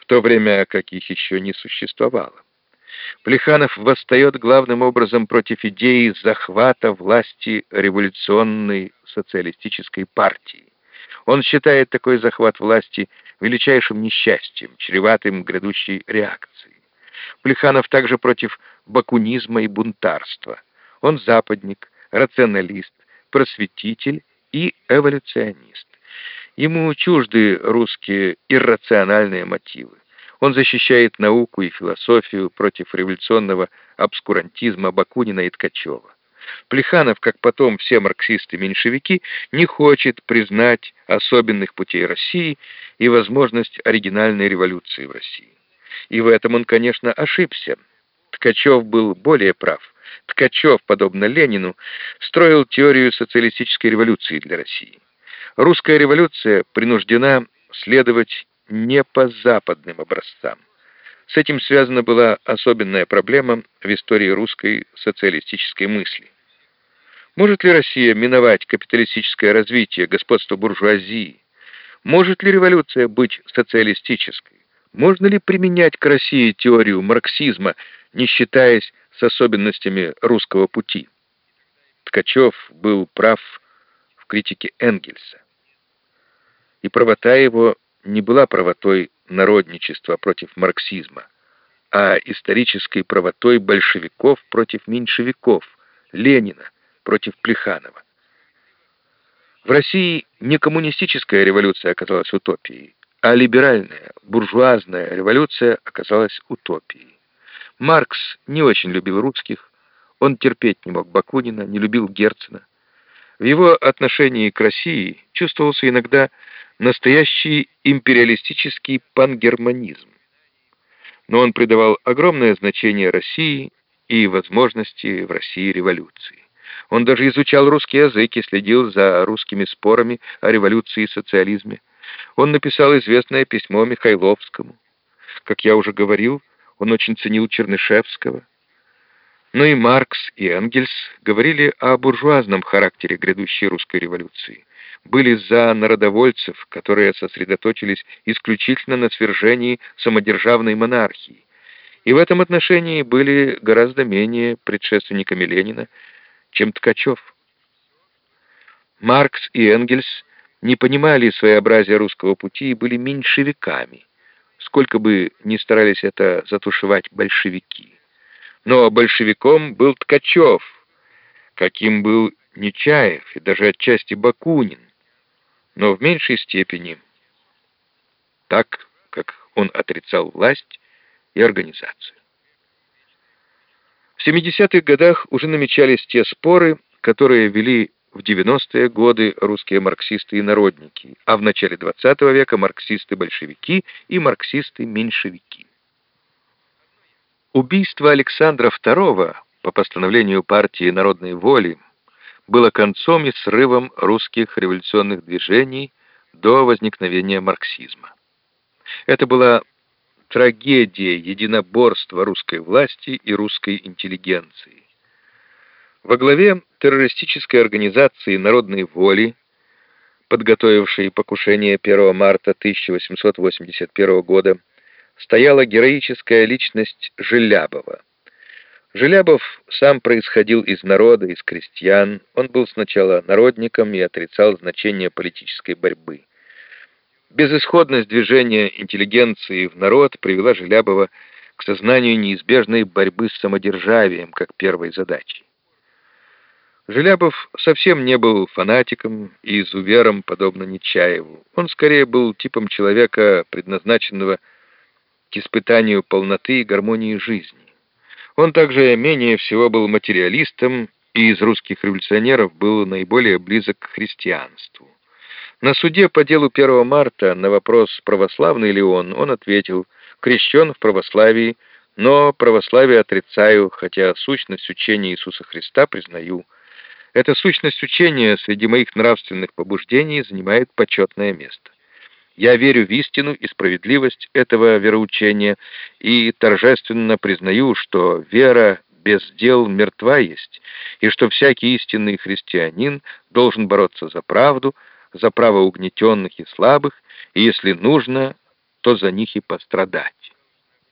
в то время как их еще не существовало. Плеханов восстает главным образом против идеи захвата власти революционной социалистической партии. Он считает такой захват власти величайшим несчастьем, чреватым грядущей реакцией. Плеханов также против бакунизма и бунтарства. Он западник, рационалист, просветитель и эволюционист. Ему чужды русские иррациональные мотивы. Он защищает науку и философию против революционного обскурантизма Бакунина и Ткачева. Плеханов, как потом все марксисты-меньшевики, не хочет признать особенных путей России и возможность оригинальной революции в России. И в этом он, конечно, ошибся. Ткачев был более прав. Ткачев, подобно Ленину, строил теорию социалистической революции для России. Русская революция принуждена следовать не по западным образцам. С этим связана была особенная проблема в истории русской социалистической мысли. Может ли Россия миновать капиталистическое развитие, господство буржуазии? Может ли революция быть социалистической? Можно ли применять к России теорию марксизма, не считаясь с особенностями русского пути? Ткачев был прав в критике Энгельса. И правота его не была правотой народничества против марксизма, а исторической правотой большевиков против меньшевиков, Ленина против Плеханова. В России не коммунистическая революция оказалась утопией, а либеральная, буржуазная революция оказалась утопией. Маркс не очень любил русских, он терпеть не мог Бакунина, не любил Герцена. В его отношении к России чувствовался иногда настоящий империалистический пангерманизм. Но он придавал огромное значение России и возможности в России революции. Он даже изучал русский язык и следил за русскими спорами о революции и социализме. Он написал известное письмо Михайловскому. Как я уже говорил, он очень ценил Чернышевского. Но и Маркс, и Энгельс говорили о буржуазном характере грядущей русской революции. Были за народовольцев, которые сосредоточились исключительно на свержении самодержавной монархии. И в этом отношении были гораздо менее предшественниками Ленина, чем Ткачев. Маркс и Энгельс не понимали своеобразия русского пути и были меньшевиками, сколько бы ни старались это затушевать большевики. Но большевиком был Ткачев, каким был Нечаев и даже отчасти Бакунин, но в меньшей степени, так как он отрицал власть и организацию. В 70-х годах уже намечались те споры, которые вели в 90-е годы русские марксисты и народники, а в начале 20 века марксисты-большевики и марксисты-меньшевики. Убийство Александра II по постановлению партии народной воли было концом и срывом русских революционных движений до возникновения марксизма. Это была трагедия единоборства русской власти и русской интеллигенции. Во главе террористической организации народной воли, подготовившей покушение 1 марта 1881 года, стояла героическая личность Желябова. Желябов сам происходил из народа, из крестьян. Он был сначала народником и отрицал значение политической борьбы. Безысходность движения интеллигенции в народ привела Желябова к сознанию неизбежной борьбы с самодержавием как первой задачей. Желябов совсем не был фанатиком и изувером, подобно Нечаеву. Он скорее был типом человека, предназначенного к испытанию полноты и гармонии жизни. Он также менее всего был материалистом и из русских революционеров был наиболее близок к христианству. На суде по делу 1 марта на вопрос, православный ли он ответил: «Крещен в православии, но православие отрицаю, хотя сущность учения Иисуса Христа признаю. Эта сущность учения среди моих нравственных побуждений занимает почетное место. Я верю в истину и справедливость этого вероучения и торжественно признаю, что вера без дел мертва есть, и что всякий истинный христианин должен бороться за правду, за право угнетенных и слабых, и, если нужно, что за них и пострадать.